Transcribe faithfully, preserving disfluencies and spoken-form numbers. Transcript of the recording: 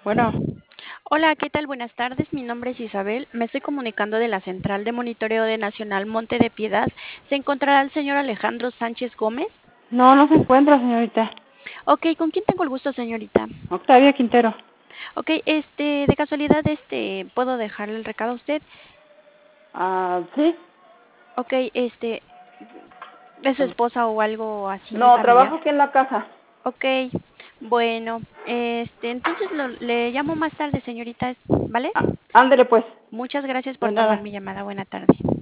Bueno, Hola, ¿qué tal? Buenas tardes. Mi nombre es Isabel. Me estoy comunicando de la Central de Monitoreo de Nacional Monte de Piedad. ¿Se encontrará el señor Alejandro Sánchez Gómez? no, no se encuentra, señorita. Ok, ¿con quién tengo el gusto, señorita? Octavia Quintero. Ok, este, de casualidad, este, ¿puedo dejarle el recado a usted? Ah, sí. Ok, este, ¿es su esposa o algo así No, familiar? trabajo aquí en la casa. Ok, bueno, este, entonces lo- le llamo más tarde, señorita, ¿vale? Ah, ándele pues. Muchas gracias De por tomar nada. mi llamada. Buena tarde.